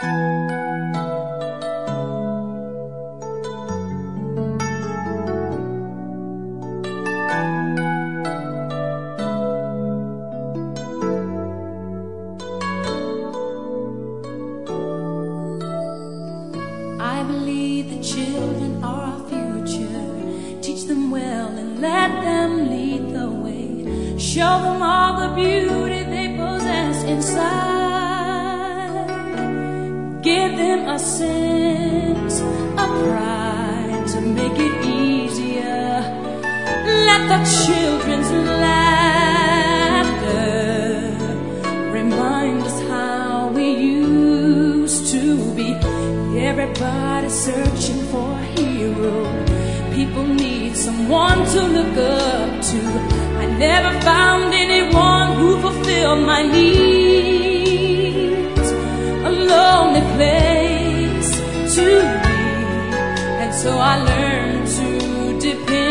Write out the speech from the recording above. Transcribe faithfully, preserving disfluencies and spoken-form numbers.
I believe the children are our future. Teach them well and let them lead the way. Show them all the beauty they possess inside. Give them a sense of pride to make it easier. Let the children's laughter remind us how we used to be. Everybody's searching for a hero. People need someone to look up to. I never found anyone who fulfilled my needs. A lonely place to be, and so I learned to depend